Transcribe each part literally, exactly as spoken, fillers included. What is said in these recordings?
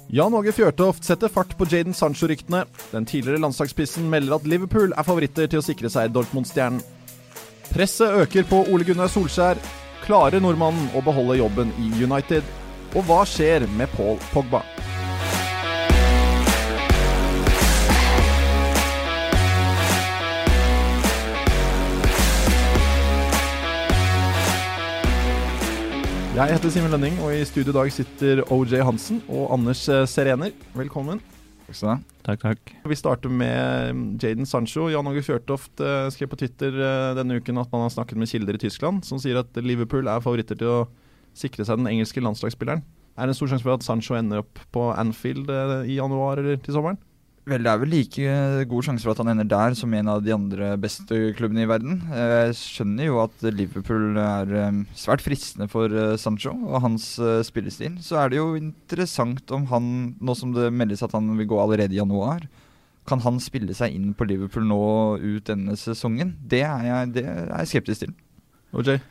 Jan Åge Fjørtoft setter fart på Jadon Sancho-ryktene. Den tidligere landslagsspissen melder at Liverpool er favoritter til å sikre seg Dortmund-stjernen. Presset øker på Ole Gunnar Solskjær. Klarer nordmannen å beholde jobben i United? Og hva skjer med Paul Pogba? Jeg heter Simen Lønning, og i studio i dag sitter O J Hansen og Anders Serener. Velkommen. Takk skal du ha. Takk, takk. Vi starter med Jadon Sancho. Jan Åge Fjørtoft skrev på Twitter denne uken at man har snakket med kilder i Tyskland, som sier at Liverpool er favoritter til å sikre seg den engelske landslagsspilleren. Er det en stor sjanse for at Sancho ender opp på Anfield i januar eller til sommeren? Vel, det er vel like god sjanse for at han ender der som en av de andre beste klubbene i verden. Jeg skjønner jo at Liverpool er svært fristende for Sancho og hans spillestil. Så er det jo interessant om han, nå som det meldes at han vil gå allerede i januar, kan han spille seg inn på Liverpool nå ut denne sesongen? Det er jeg, det er jeg skeptisk til. O J?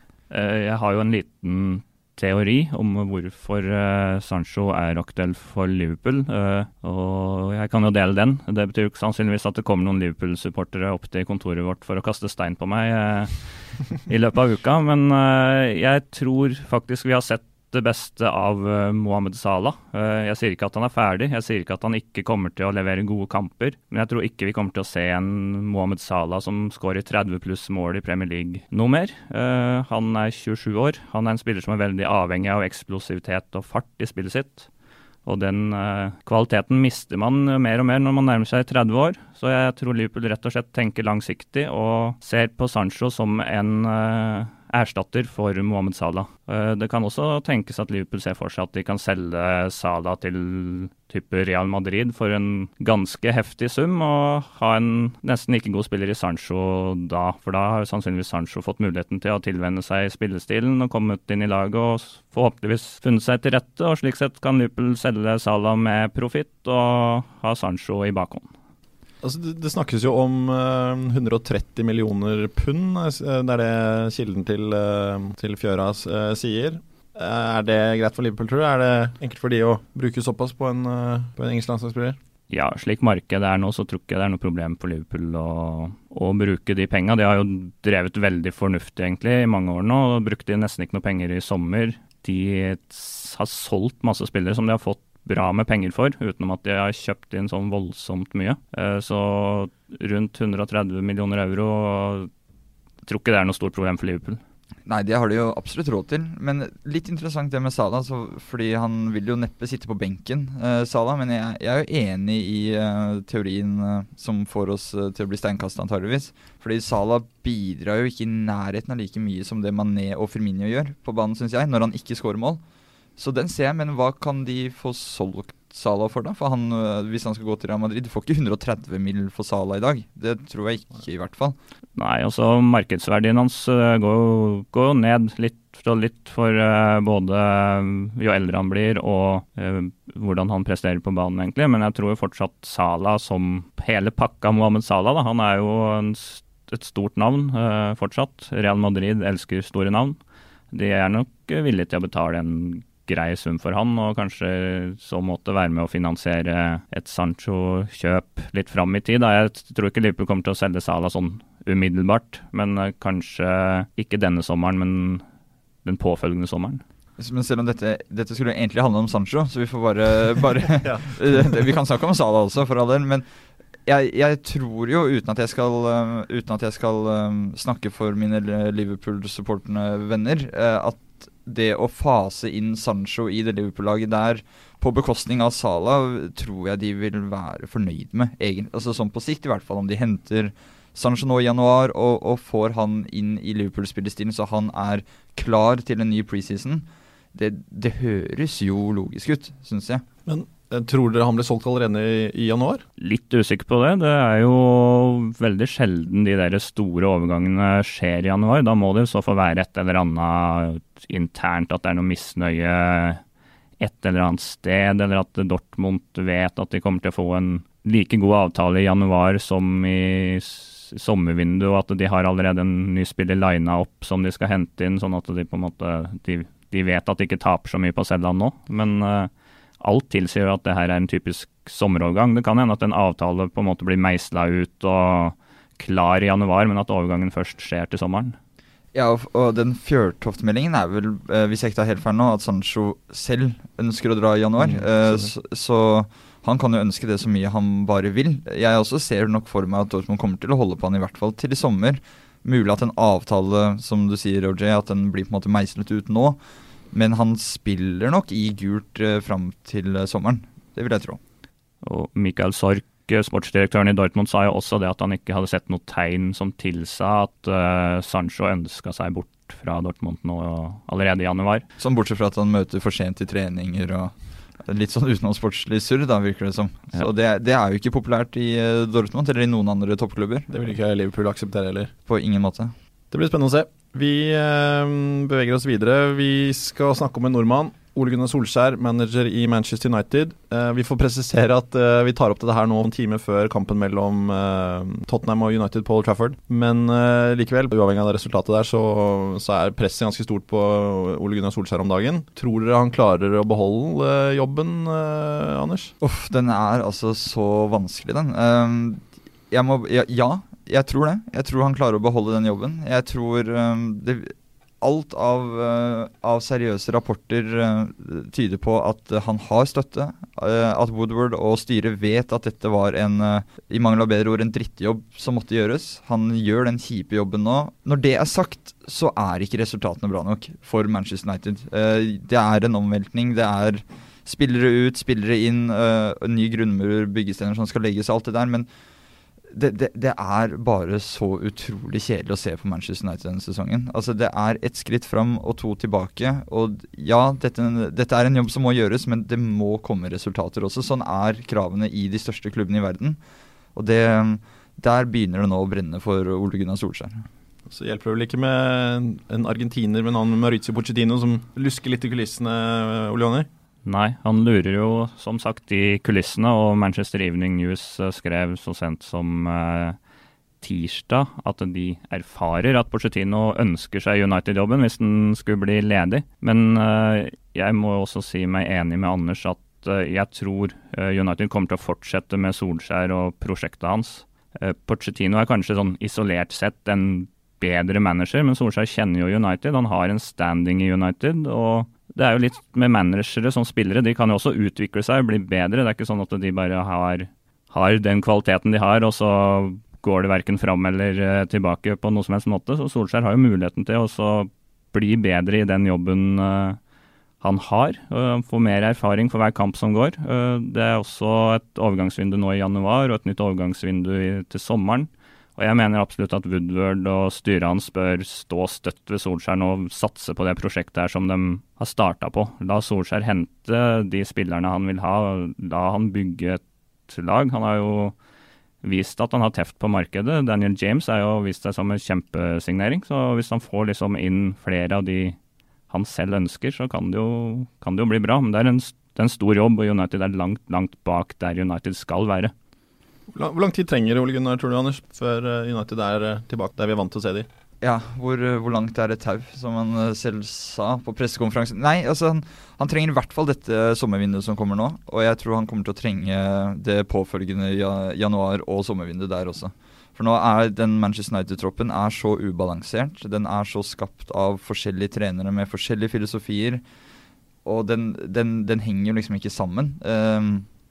Jeg har jo en liten teori om hvorfor uh, Sancho er aktuell for Liverpool, uh, og jeg kan jo dele den. Det betyr jo ikke sannsynligvis at det kommer noen Liverpool-supportere opp til kontoret vårt for å kaste stein på meg uh, i løpet av uka, men uh, jeg tror faktisk vi har sett det beste av uh, Mohamed Salah. Uh, jeg sier ikke at han er ferdig, jeg sier ikke at han ikke kommer til å levere gode kamper, men jeg tror ikke vi kommer til å se en Mohamed Salah som skårer tretti pluss mål i Premier League noe mer. Uh, han er tjuesju år, han er en spiller som er veldig avhengig av eksplosivitet og fart i spillet sitt, og den uh, kvaliteten mister man mer og mer når man nærmer seg tretti år, så jeg tror Liverpool rett og slett tenker langsiktig og ser på Sancho som en uh, erstatter for Mohamed Salah. Det kan også tenkes at Liverpool ser for seg at de kan selge Salah til type Real Madrid for en ganske heftig sum, og ha en nesten ikke god spiller i Sancho da, for da har sannsynligvis Sancho fått muligheten til å tilvenne seg spillestilen og kommet inn i laget og forhåpentligvis funnet seg til rette, og slik sett kan Liverpool selge Salah med profitt og ha Sancho i bakhånd. Altså, det, det snakkes jo om uh, hundre og tretti millioner pund, uh, det er det kilden til, uh, til Fjøra uh, sier. Uh, er det greit for Liverpool, tror du? Er det enkelt for de å bruke såpass på en, uh, på en engelsk landslagsspiller? Ja, slik markedet er nå, så tror ikke det er noe problem for Liverpool å, å bruke de pengene. De har jo drevet veldig fornuftig egentlig i mange år nå, og brukte nesten ikke noe penger i sommer. De har solgt masse spillere som de har fått bra med penger for, utenom at de har kjøpt inn sånn voldsomt mye. Så rundt hundre og tretti millioner euro, jeg tror ikke det er noe stort problem for Liverpool. Nei, det har de jo absolutt råd til, men litt interessant det med Salah, så, fordi han vil jo neppe sitte på benken, uh, Salah, men jeg, jeg er jo enig i uh, teorien uh, som får oss uh, til å bli steinkastet antageligvis, fordi Salah bidrar jo ikke i nærheten av like mye som det Mané og Firmino gjør på banen, synes jeg, når han ikke scorer mål. Så den ser jeg, men hva kan de få solgt Salah for da? For han, hvis han skal gå til Real Madrid, du får ikke hundre og tretti mill. For Salah i dag. Det tror jeg ikke i hvert fall. Nei, altså markedsverdien hans uh, går, går ned litt og litt for uh, både uh, jo eldre han blir og uh, hvordan han presterer på banen egentlig, men jeg tror jo fortsatt Salah som hele pakka Mohamed Salah, da. Han er jo en, et stort navn uh, fortsatt. Real Madrid elsker store navn. De er nok uh, villige til å betale en grei sum for han, og kanskje så måtte være med å finansiere et Sancho-kjøp litt fram i tid. Da. Jeg tror ikke Liverpool kommer til å selge Salah sånn umiddelbart, men kanskje ikke denne sommeren, men den påfølgende sommeren. Men selv om dette, dette skulle egentlig handle om Sancho, så vi får bare, bare ja. Vi kan snakke om Salah også, for all del, men jeg, jeg tror jo, uten at jeg skal, uten at jeg skal snakke for mine Liverpool-supporterne venner, at det å fase inn Sancho i det Liverpool-laget der på bekostning av Salah, tror jeg de vil være fornøyd med, egentlig. Altså sånn på sikt i hvert fall, om de henter Sancho nå i januar og, og får han inn i Liverpool-spillestilen så han er klar til en ny preseason. Det, det høres jo logisk ut, synes jeg. Men tror dere han ble solgt allerede i, i januar? Litt usikker på det. Det er jo veldig sjelden de der store overgangene skjer i januar. Da må det så få være et eller annet internt, at det er noe misnøye et eller annet sted, eller at Dortmund vet at de kommer til å få en like god avtale i januar som i sommervindu, og at de har allerede en ny spiller linet opp som de skal hente inn, sånn at de på en måte de, de vet at de ikke taper så mye på å selge han nå. Men uh, alt tilsier at det her er en typisk sommerovergang. Det kan hende at en avtale på en måte blir meislet ut og klar i januar, men at overgangen først skjer til sommeren. Ja, og, og den Fjørtoft-meldingen er vel, eh, hvis jeg ikke tar helt feil nå, at Sancho selv ønsker å dra i januar. Mm, eh, så, så han kan jo ønske det så mye han bare vil. Jeg også ser nok for meg at Dortmund kommer til å holde på han i hvert fall til i sommer. Mulig at en avtale, som du sier, Roger, at den blir på en måte meislet ut nå. Men han spiller nok i gult eh, fram til eh, sommeren. Det vil jeg tro. Og Mikael Sorg, sportsdirektøren i Dortmund, sa jo også det at han ikke hadde sett noe tegn som tilsa at uh, Sancho ønsket seg bort fra Dortmund nå allerede i januar. Sånn bortsett fra at han møter for sent i treninger og litt sånn utenom sportslig surr, da virker det som. Ja. Så det, det er jo ikke populært i uh, Dortmund eller i noen andre toppklubber. Det vil ikke Liverpool akseptere heller. På ingen måte. Det blir spennende å se. Vi uh, beveger oss videre. Vi skal snakke om en nordmann. Ole Gunnar Solskjær, manager i Manchester United. Eh, vi får presisere at eh, vi tar opp dette her nå en time før kampen mellom eh, Tottenham og United på Old Trafford. Men eh, likevel, uavhengig av det resultatet der, så, så er presset ganske stort på Ole Gunnar Solskjær om dagen. Tror dere han klarer å beholde eh, jobben, eh, Anders? Uff, den er altså så vanskelig, den. Um, jeg må, ja, ja, jeg tror det. Jeg tror han klarer å beholde den jobben. Jeg tror um, det Alt av, uh, av seriøse rapporter uh, tyder på at uh, han har støtte, uh, at Woodward og styret vet at dette var en, uh, i mangel av bedre ord, en drittjobb som måtte gjøres. Han gjør den kjipe jobben nå. Når det er sagt, så er ikke resultatene bra nok for Manchester United. Uh, det er en omveltning, det er spillere ut, spillere inn, uh, ny grunnmur, byggestener som skal legges, alt det der, men Det, det, det er bare så utrolig kjedelig å se på Manchester United denne sesongen. Altså det er ett skritt fram og to tilbake, og ja, dette, dette er en jobb som må gjøres, men det må komme resultater også. Sånn er kravene i de største klubbene i verden, og det, der begynner det nå å brenne for Ole Gunnar Solskjær. Så hjelper det vel ikke med en argentiner med navn Maurizio Pochettino som lusker litt i kulissene, Ole Jonny? Nei, han lurer jo som sagt i kulissene, og Manchester Evening News skrev så sent som eh, tirsdag at de erfarer at Pochettino ønsker seg United-jobben hvis den skulle bli ledig. Men eh, jeg må også si meg enig med Anders at eh, jeg tror eh, United kommer til å fortsette med Solskjær og prosjektet hans. Eh, Pochettino er kanskje sånn isolert sett en bedre manager, men Solskjær kjenner jo United, han har en standing i United, og det er jo litt med managere som spillere, de kan jo også utvikle seg og bli bedre. Det er ikke sånn at de bare har, har den kvaliteten de har, og så går det hverken fram eller uh, tilbake på noe som helst måte. Så Solskjær har jo muligheten til å bli bedre i den jobben uh, han har, uh, få mer erfaring for hver kamp som går. Uh, det er også et overgangsvindu nå i januar, og et nytt overgangsvindu i, til sommeren. Og jeg mener absolutt at Woodward og styret hans bør stå støtt ved Solskjær og satse på det prosjektet her som de har startet på. La Solskjær hente de spillerne han vil ha, la han bygge et lag. Han har jo vist at han har teft på markedet. Daniel James er jo vist seg som en kjempesignering, så hvis han får liksom inn flere av de han selv ønsker, så kan det jo, kan det jo bli bra. Men det er en, det er en stor jobb, og United er langt, langt bak der United skal være. Hvor lang tid trenger Ole Gunnar, tror du, Anders, før United er tilbake der vi er vant til å se de? Ja, hvor, hvor langt er et tau, som han selv sa på pressekonferansen? Nei, altså han, han trenger i hvert fall dette sommervinduet som kommer nå, og jeg tror han kommer til å trenge det påfølgende januar og sommervinduet der også. For nå er den Manchester United-troppen er så ubalansert, den er så skapt av forskjellige trenere med forskjellige filosofier, og den, den, den henger jo liksom ikke sammen. Um,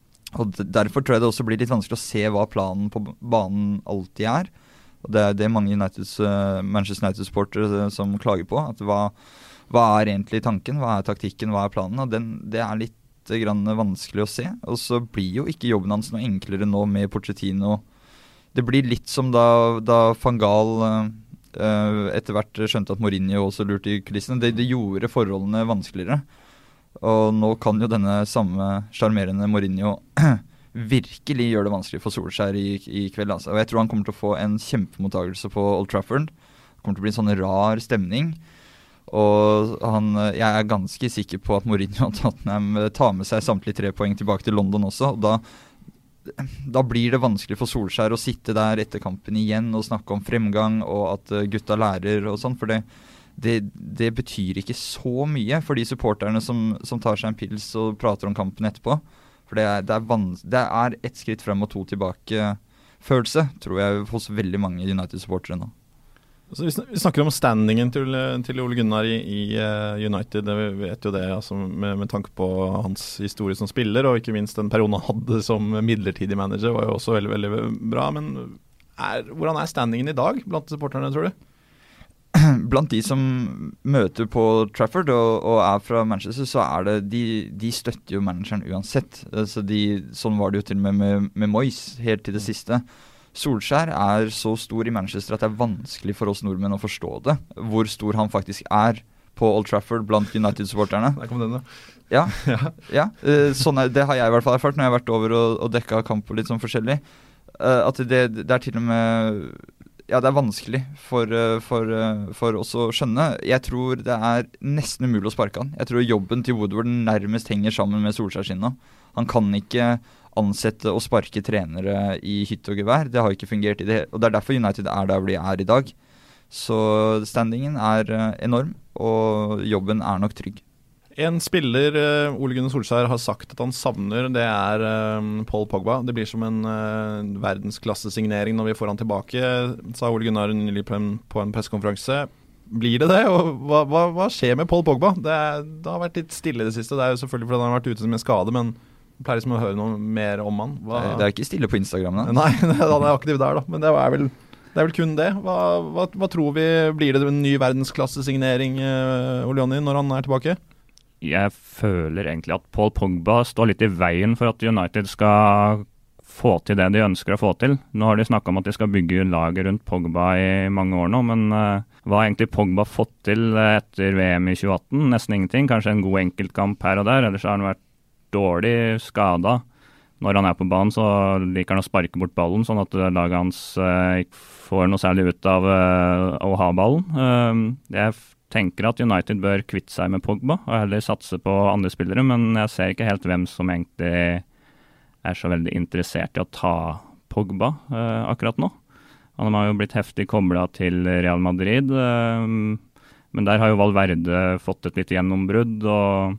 Og derfor tror jeg det også blir litt vanskelig å se hva planen på banen alltid er. Og det er det mange Uniteds, uh, Manchester United-sportere uh, som klager på. At hva, hva er egentlig tanken, hva er taktikken, hva er planen? Og den, det er litt uh, grann vanskelig å se. Og så blir jo ikke jobben hans noe enklere nå med Pochettino. Det blir litt som da, da Van Gaal uh, uh, etter hvert skjønte at Mourinho også lurte i kulissene. Det, det gjorde forholdene vanskeligere. Og nå kan jo denne samme charmerende Mourinho virkelig gjøre det vanskelig for Solskjær i, i kveld. Altså. Og jeg tror han kommer til å få en kjempemottagelse på Old Trafford. Det kommer til å bli en sånn rar stemning. Og han, jeg er ganske sikker på at Mourinho og Tottenham tar med seg samtlige tre poeng tilbake til London også. Og da, da blir det vanskelig for Solskjær å sitte der etter kampen igjen og snakke om fremgang og at gutta lærer og sånn. For det det, det betyr ikke så mye for de supporterne som, som tar seg en pils og prater om kampen etterpå. For det er, det er, vans- det er ett skritt frem og to tilbake følelse, tror jeg, hos veldig mange United-supportere nå. Så vi snakker om standingen til, til Ole Gunnar i, i uh, United. Vi vet jo det altså, med, med tanke på hans historie som spiller, og ikke minst den perioden han hadde som midlertidig manager, var jo også veldig, veldig bra. Men er, hvordan er standingen i dag blant supporterne, tror du? Blant de som møter på Trafford og, og er fra Manchester, så er det, de, de støtter jo manageren uansett. Så de, sånn var det jo til og med med, med Moyes, helt til det siste. Solskjær er så stor i Manchester at det er vanskelig for oss nordmenn å forstå det, hvor stor han faktisk er på Old Trafford blant United-supporterne. Der kom den da. Ja, ja. Uh, sånn er, det har jeg i hvert fall erfart når jeg har vært over og, og dekket kamp og litt sånn forskjellig. Uh, at det, det er til og med, ja, det er vanskelig for, uh, for, uh, for oss å skjønne. Jeg tror det er nesten umulig å sparke han. Jeg tror jobben til Woodward nærmest henger sammen med Solskjær sin nå. Han kan ikke ansette og sparke trenere i hytte og gevær. Det har ikke fungert i det, og det er derfor United er der de er i dag. Så standingen er uh, enorm, og jobben er nok trygg. En spiller uh, Ole Gunnar Solskjær har sagt at han savner, det er uh, Paul Pogba. Det blir som en uh, verdensklassesignering når vi får han tilbake, sa Ole Gunnar nylig på en, på en pressekonferanse. Blir det det? Og hva, hva, hva skjer med Paul Pogba? Det, er, det har vært litt stille i det siste. Det er jo selvfølgelig fordi han har vært ute med skade, men pleier liksom å høre noe mer om han. Hva? Det er ikke stille på Instagram da. Nei, han er aktiv der da, men det er vel, det er vel kun det. Hva, hva, hva tror vi, blir det en ny verdensklassesignering, uh, Ole Jonny, når han er tilbake? Jeg føler egentlig at Paul Pogba står litt i veien for at United skal få til det de ønsker å få til. Nå har de snakket om at de skal bygge laget rundt Pogba i mange år nå, men uh, hva har egentlig Pogba fått til etter V M i tjue atten? Nesten ingenting, kanskje en god enkeltkamp her og der, ellers har han vært dårlig skada. Når han er på banen så liker han å sparke bort ballen, sånn at laget hans uh, ikke får noe særlig ut av uh, å ha ballen. Uh, jeg tenker at United bør kvitte seg med Pogba, og heller satse på andre spillere, men jeg ser ikke helt hvem som egentlig er så veldig interessert i å ta Pogba uh, akkurat nå. Han har jo blitt heftig koblet til Real Madrid, uh, men der har jo Valverde fått et litt gjennombrudd, og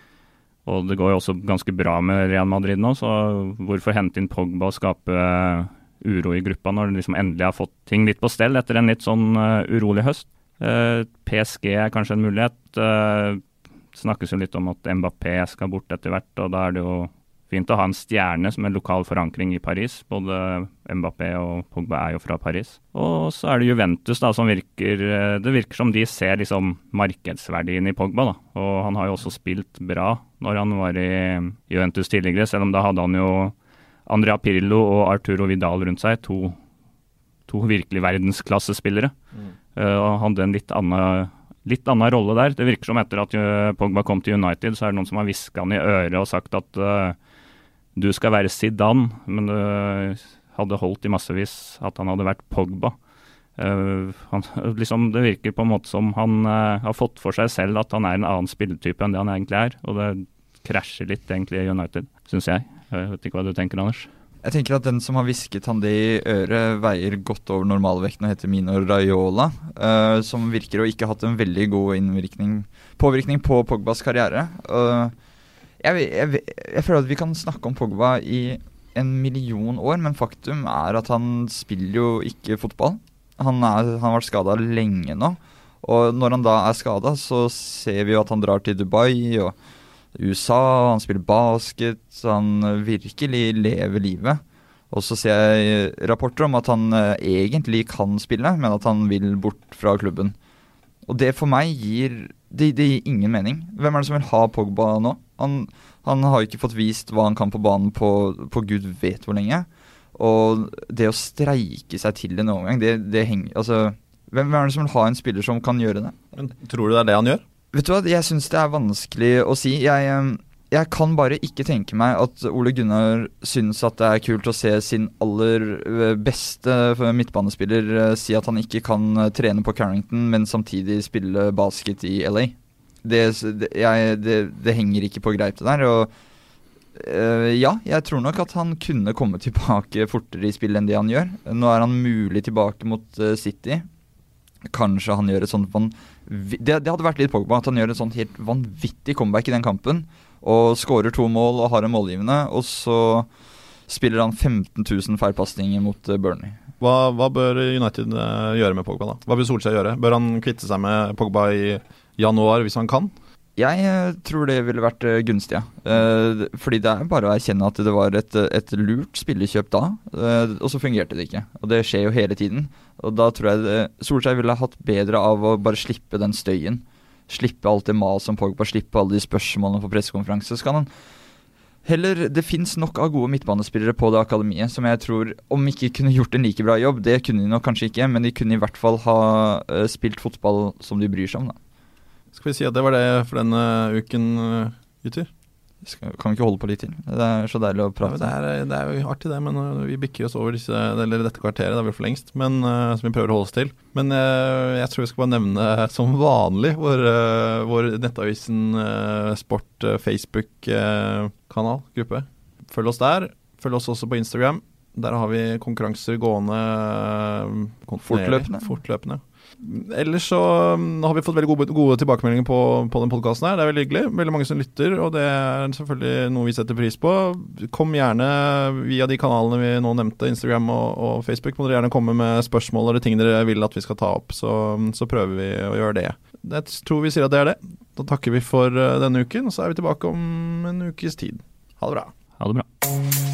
Og det går jo også ganske bra med Real Madrid nå, så hvorfor hente inn Pogba og skape uh, uro i gruppa når de liksom endelig har fått ting litt på stell etter en litt sånn uh, urolig høst? Uh, P S G er kanskje en mulighet. Uh, det snakkes jo litt om at Mbappé skal bort etter hvert, og da er det jo fint å ha en stjerne som er lokal forankring i Paris. Både Mbappé og Pogba er jo fra Paris. Og så er det Juventus da, som virker, det virker som de ser liksom markedsverdien i Pogba da. Og han har jo også spilt bra når han var i Juventus tidligere, selv om da hadde han jo Andrea Pirlo og Arturo Vidal rundt seg, to, to virkelig verdensklassespillere. Mm. Uh, og hadde en litt annen, litt annen rolle der. Det virker som etter at Pogba kom til United, så er det noen som har visket han i øret og sagt at uh, du skal være Zidane, men det hadde holdt i massevis at han hadde vært Pogba. Uh, han, liksom, det virker på en måte som han uh, har fått for seg selv at han er en annen spilletype enn det han egentlig er, og det krasjer litt egentlig i United, synes jeg. Jeg vet ikke hva du tenker, Anders? Jeg tenker at den som har visket han det i øret veier godt over normalvekten og heter Mino Raiola, uh, som virker å ikke ha hatt en veldig god innvirkning, påvirkning på Pogbas karriere. Uh, jeg, jeg, jeg føler at vi kan snakke om Pogba i en million år, men faktum er at han spiller jo ikke fotball. Han, er, han har vært skadet lenge nå, og når han da er skadet, så ser vi jo at han drar til Dubai og U S A, han spiller basket, han virkelig lever livet. Og så ser jeg rapporter om at han egentlig kan spille, men at han vil bort fra klubben. Og det for meg gir, det, det gir ingen mening. Hvem er det som vil ha Pogba nå? Han, han har ikke fått vist hva han kan på banen på, på Gud vet hvor lenge. Og det å streike seg til en overgang, det, det henger, altså, hvem er det som vil ha en spiller som kan gjøre det? Men tror du det er det han gjør? Vet du hva, jeg synes det er vanskelig å si. Jeg, jeg kan bare ikke tenke meg at Ole Gunnar synes at det er kult å se sin aller beste midtbanespiller si at han ikke kan trene på Carrington, men samtidig spille basket i L A. Det, det, jeg, det, det henger ikke på greip det der, og uh, ja, jeg tror nok at han kunne komme tilbake fortere i spill enn det han gjør. Nå er han mulig tilbake mot uh, City. kanskje han gjør et sånt vanv- det, det hadde vært litt Pogba, at han gjør et sånt helt vanvittig comeback i den kampen, og skårer to mål og har en målgivende, og så spiller han femten tusen feilpassinger mot Burnley. Hva, hva bør United uh, gjøre med Pogba da? Hva bør Solskjær gjøre? Bør han kvitte seg med Pogba i januar hvis han kan? Jeg uh, tror det ville vært uh, gunstig, ja. Uh, fordi det er bare å erkjenne at det var et, et lurt spillekjøp da, uh, og så fungerte det ikke. Og det skjer jo hele tiden. Og da tror jeg uh, Solskjær ville ha hatt bedre av å bare slippe den støyen. Slippe alt det mas om Pogba, slippe alle de spørsmålene på pressekonferanse. Så kan han heller, det finnes nok av gode midtbanespillere på det akademiet som jeg tror, om ikke kunne gjort en like bra jobb, det kunne de nok kanskje ikke, men de kunne i hvert fall ha uh, spilt fotball som de bryr seg om da. Skal vi si at det var det for denne uken, gutter? Skal, kan vi ikke holde på litt til? Det er så deilig å prate. Ja, det, er, det er jo artig det, men vi bikker oss over disse, eller dette kvarteret, det er vi for lengst, men, uh, som vi prøver å holde oss til. Men uh, jeg tror vi skal bare nevne som vanlig vår, uh, vår Nettavisen uh, Sport uh, Facebook-kanal, uh, gruppe. Følg oss der, følg oss også på Instagram. Der har vi konkurranser gående uh, fortløpende. fortløpende. Ellers så har vi fått veldig gode, gode tilbakemeldinger på, på den podcasten her. Det er veldig hyggelig, veldig mange som lytter, og det er selvfølgelig noe vi setter pris på. Kom gjerne via de kanalene vi nå nevnte, Instagram og, og Facebook, må dere gjerne komme med spørsmål eller ting dere vil at vi skal ta opp, så, så prøver vi å gjøre det. Jeg tror vi sier at det er det. Da takker vi for denne uken, og så er vi tilbake om en ukes tid. Ha det bra. Ha det bra.